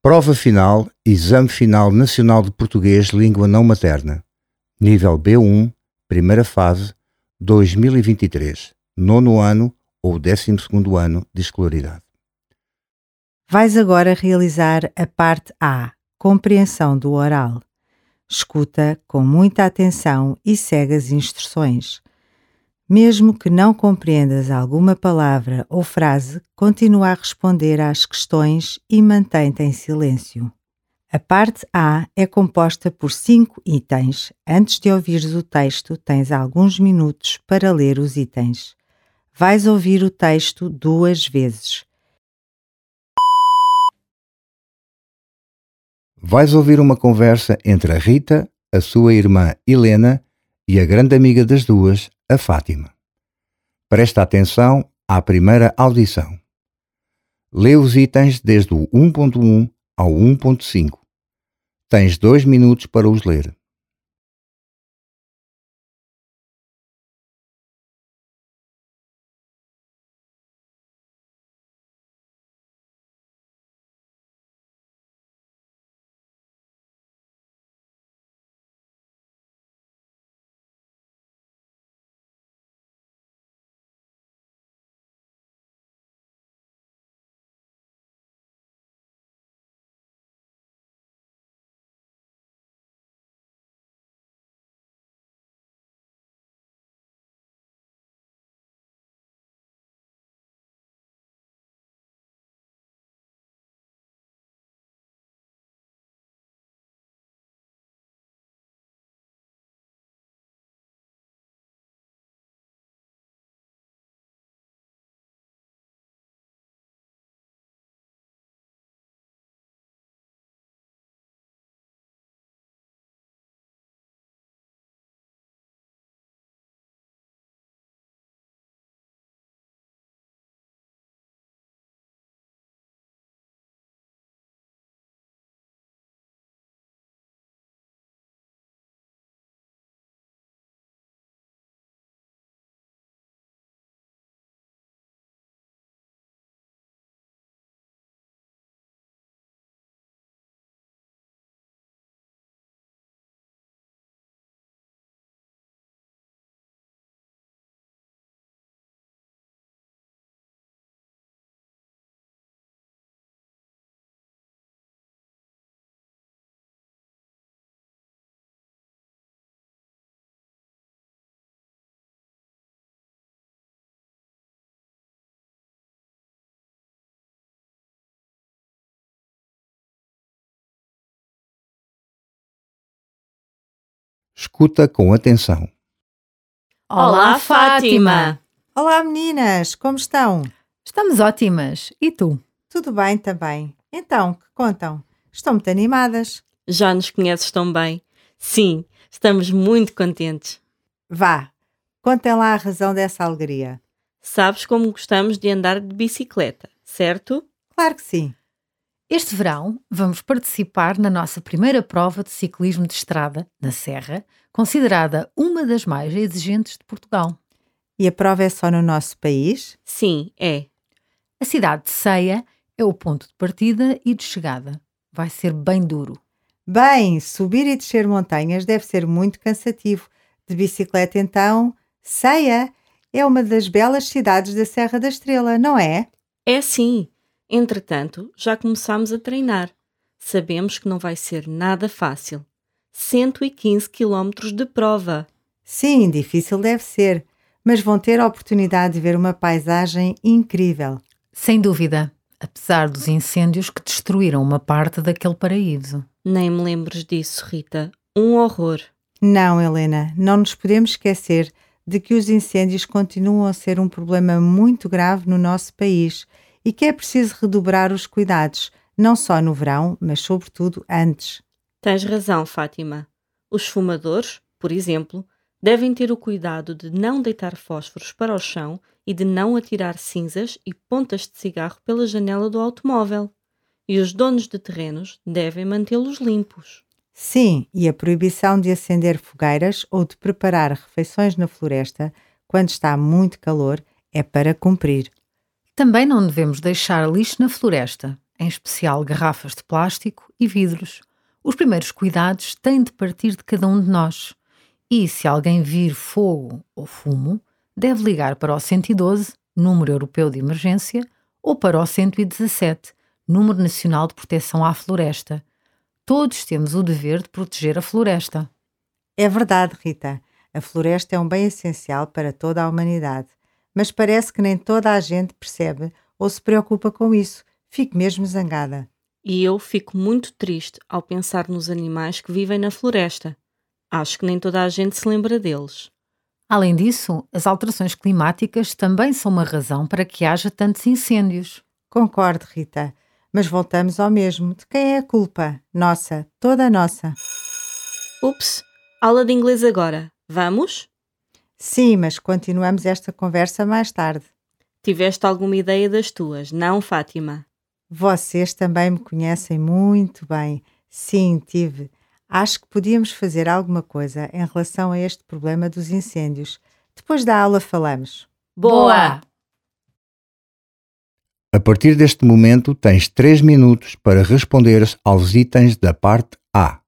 Prova final, Exame Final Nacional de Português Língua Não Materna. Nível B1, primeira fase, 2023, nono ano ou 12º ano de escolaridade. Vais agora realizar a parte A, compreensão do oral. Escuta com muita atenção e segue as instruções. Mesmo que não compreendas alguma palavra ou frase, continua a responder às questões e mantém-te em silêncio. A parte A é composta por 5 itens. Antes de ouvires o texto, tens alguns minutos para ler os itens. Vais ouvir o texto 2 vezes. Vais ouvir uma conversa entre a Rita, a sua irmã Helena e a grande amiga das duas, a Fátima. Presta atenção à primeira audição. Lê os itens desde o 1.1 ao 1.5. Tens 2 minutos para os ler. Escuta com atenção. Olá, Fátima! Olá meninas, como estão? Estamos ótimas. E tu? Tudo bem também. Então, que contam? Estão muito animadas. Já nos conheces tão bem. Sim, estamos muito contentes. Vá, contem lá a razão dessa alegria. Sabes como gostamos de andar de bicicleta, certo? Claro que sim. Este verão vamos participar na nossa primeira prova de ciclismo de estrada, na Serra, considerada uma das mais exigentes de Portugal. E a prova é só no nosso país? Sim, é. A cidade de Ceia é o ponto de partida e de chegada. Vai ser bem duro. Bem, subir e descer montanhas deve ser muito cansativo. De bicicleta, então, Ceia é uma das belas cidades da Serra da Estrela, não é? É sim. Entretanto, já começámos a treinar. Sabemos que não vai ser nada fácil. 115 quilómetros de prova. Sim, difícil deve ser, mas vão ter a oportunidade de ver uma paisagem incrível. Sem dúvida, apesar dos incêndios que destruíram uma parte daquele paraíso. Nem me lembres disso, Rita. Um horror. Não, Helena, não nos podemos esquecer de que os incêndios continuam a ser um problema muito grave no nosso país e que é preciso redobrar os cuidados, não só no verão, mas sobretudo antes. Tens razão, Fátima. Os fumadores, por exemplo, devem ter o cuidado de não deitar fósforos para o chão e de não atirar cinzas e pontas de cigarro pela janela do automóvel. E os donos de terrenos devem mantê-los limpos. Sim, e a proibição de acender fogueiras ou de preparar refeições na floresta, quando está muito calor, é para cumprir. Também não devemos deixar lixo na floresta. em especial garrafas de plástico e vidros. Os primeiros cuidados têm de partir de cada um de nós. E se alguém vir fogo ou fumo, deve ligar para o 112, número europeu de emergência, ou para o 117, número nacional de proteção à floresta. Todos temos o dever de proteger a floresta. É verdade, Rita. A floresta é um bem essencial para toda a humanidade. Mas parece que nem toda a gente percebe ou se preocupa com isso. Fico mesmo zangada. E eu fico muito triste ao pensar nos animais que vivem na floresta. Acho que nem toda a gente se lembra deles. Além disso, as alterações climáticas também são uma razão para que haja tantos incêndios. Concordo, Rita. Mas voltamos ao mesmo. De quem é a culpa? Nossa, toda nossa. Ups, aula de inglês agora. Vamos? Sim, mas continuamos esta conversa mais tarde. Tiveste alguma ideia das tuas, não, Fátima? Vocês também me conhecem muito bem. Sim, tive. Acho que podíamos fazer alguma coisa em relação a este problema dos incêndios. Depois da aula falamos. Boa! A partir deste momento, tens 3 minutos para responderes aos itens da parte A.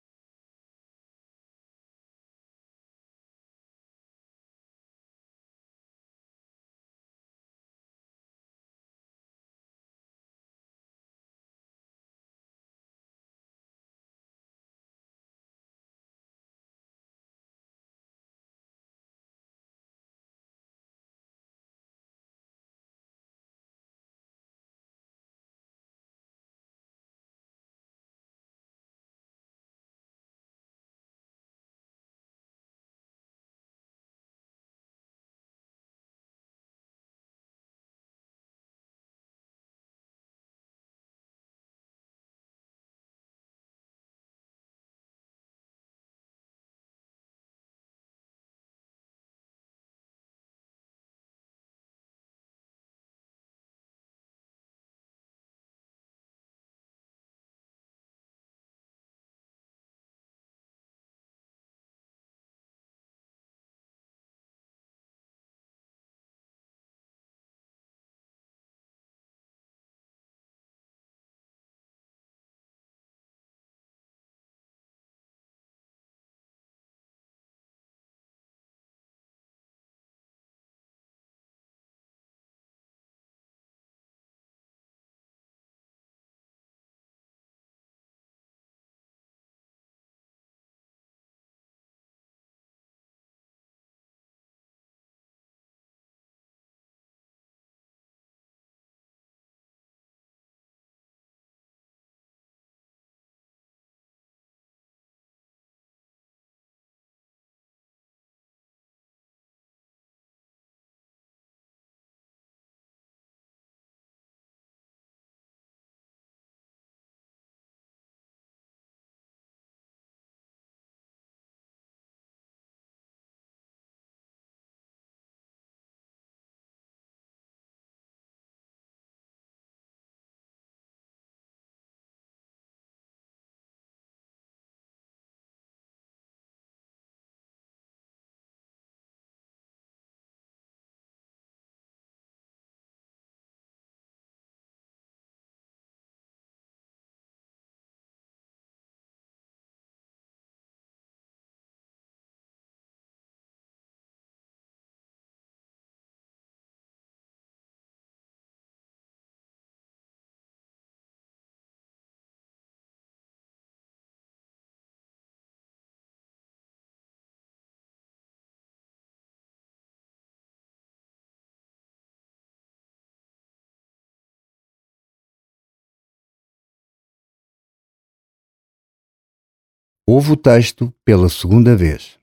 Ouve o texto pela segunda vez.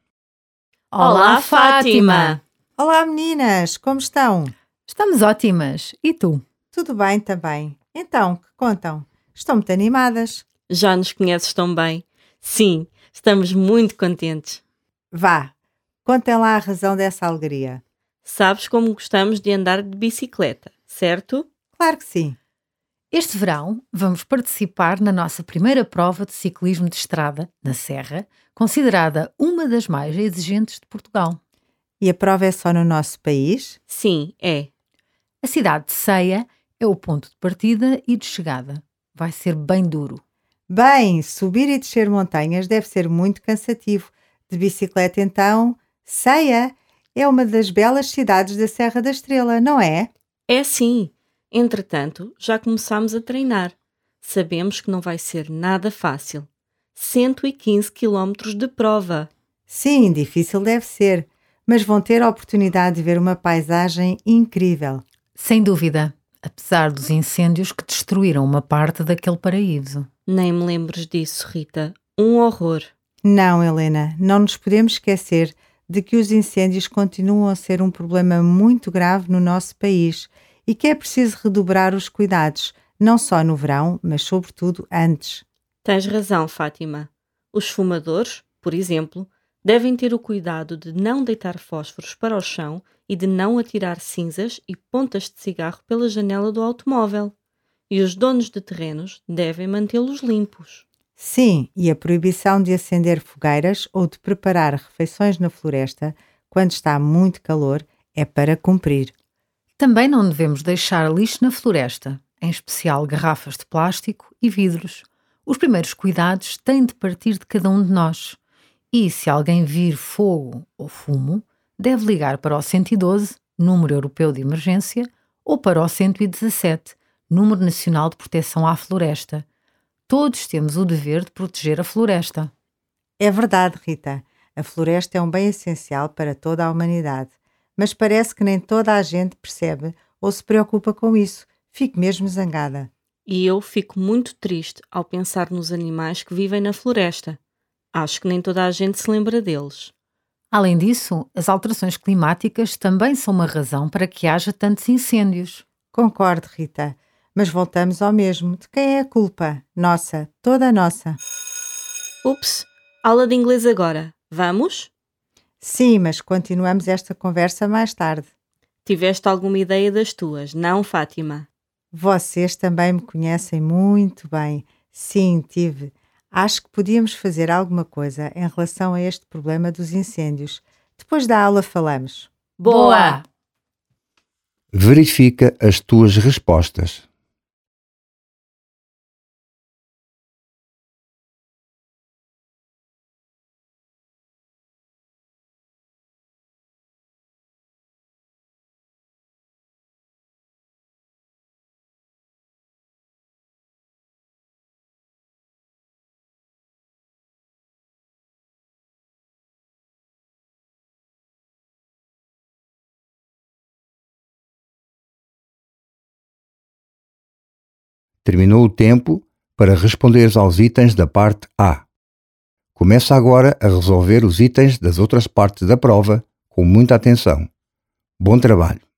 Olá, Fátima! Olá, meninas! Como estão? Estamos ótimas. E tu? Tudo bem também. Então, que contam? Estão muito animadas. Já nos conheces tão bem. Sim, estamos muito contentes. Vá, contem lá a razão dessa alegria. Sabes como gostamos de andar de bicicleta, certo? Claro que sim. Este verão vamos participar na nossa primeira prova de ciclismo de estrada, na Serra, considerada uma das mais exigentes de Portugal. E a prova é só no nosso país? Sim, é. A cidade de Ceia É o ponto de partida e de chegada. Vai ser bem duro. Bem, subir e descer montanhas deve ser muito cansativo. De bicicleta, então, Ceia é uma das belas cidades da Serra da Estrela, não é? É sim. Entretanto, já começámos a treinar. Sabemos que não vai ser nada fácil. 115 quilómetros de prova. Sim, difícil deve ser, mas vão ter a oportunidade de ver uma paisagem incrível. Sem dúvida, apesar dos incêndios que destruíram uma parte daquele paraíso. Nem me lembres disso, Rita. Um horror. Não, Helena, não nos podemos esquecer de que os incêndios continuam a ser um problema muito grave no nosso país e que é preciso redobrar os cuidados, não só no verão, mas sobretudo antes. Tens razão, Fátima. Os fumadores, por exemplo, devem ter o cuidado de não deitar fósforos para o chão e de não atirar cinzas e pontas de cigarro pela janela do automóvel. E os donos de terrenos devem mantê-los limpos. Sim, e a proibição de acender fogueiras ou de preparar refeições na floresta quando está muito calor é para cumprir. Também não devemos deixar lixo na floresta, em especial garrafas de plástico e vidros. Os primeiros cuidados têm de partir de cada um de nós. E se alguém vir fogo ou fumo, deve ligar para o 112, número europeu de emergência, ou para o 117, número nacional de proteção à floresta. Todos temos o dever de proteger a floresta. É verdade, Rita. A floresta é um bem essencial para toda a humanidade. Mas parece que nem toda a gente percebe ou se preocupa com isso. Fico mesmo zangada. E eu fico muito triste ao pensar nos animais que vivem na floresta. Acho que nem toda a gente se lembra deles. Além disso, as alterações climáticas também são uma razão para que haja tantos incêndios. Concordo, Rita. Mas voltamos ao mesmo. De quem é a culpa? Nossa, toda nossa. Ups, aula de inglês agora. Vamos? Sim, mas continuamos esta conversa mais tarde. Tiveste alguma ideia das tuas, não, Fátima? Vocês também me conhecem muito bem. Sim, tive. Acho que podíamos fazer alguma coisa em relação a este problema dos incêndios. Depois da aula falamos. Boa! Verifica as tuas respostas. Terminou o tempo para responderes aos itens da parte A. Começa agora a resolver os itens das outras partes da prova com muita atenção. Bom trabalho!